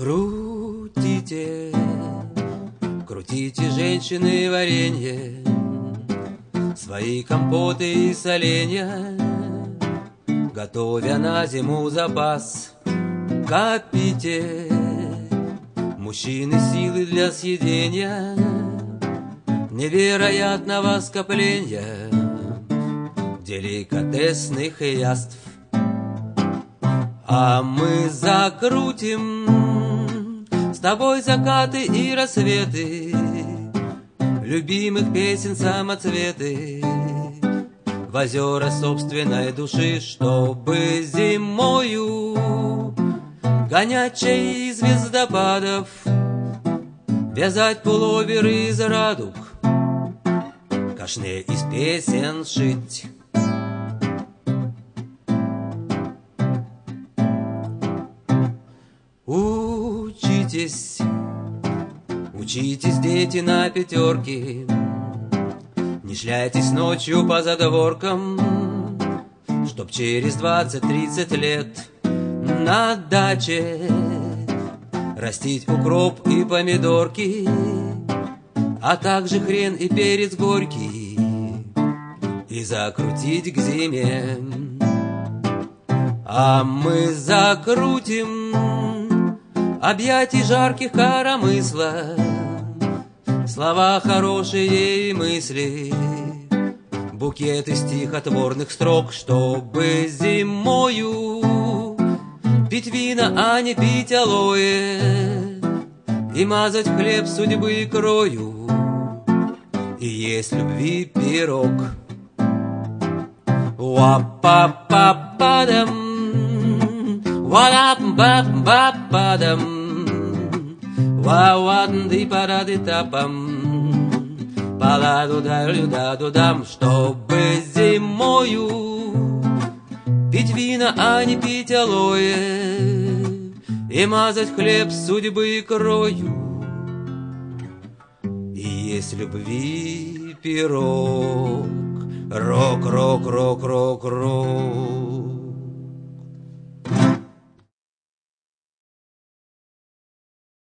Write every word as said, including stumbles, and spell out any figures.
Крутите, крутите, женщины, варенье, свои компоты и соленья, готовя на зиму запас. Копите, мужчины, силы для съедения невероятного скопления деликатесных яств. А мы закрутим с тобой закаты и рассветы любимых песен самоцветы в озера собственной души, чтобы зимою гонять чай из звездопадов, вязать пуловеры из радуг, кашне из песен шить. Учитесь, учитесь, дети, на пятерки, не шляйтесь ночью по задворкам, чтоб через двадцать-тридцать лет на даче растить укроп и помидорки, а также хрен и перец горький, и закрутить к зиме. А мы закрутим объятий жарких коромысла, слова хорошие и мысли, букеты стихотворных строк, чтобы зимою пить вина, а не пить алоэ, и мазать хлеб судьбы крою, и есть любви пирог. Уа-па-па-па-дам, ва-ла-па-па-па-дам, ва-ва-ди-па-да-ди-та-пам, па-ла-ду-да-лю-да-ду-дам, чтобы зимою пить вина, а не пить алоэ, и мазать хлеб судьбы крою, и есть любви пирог. Рок, рок, рок, рок, рок.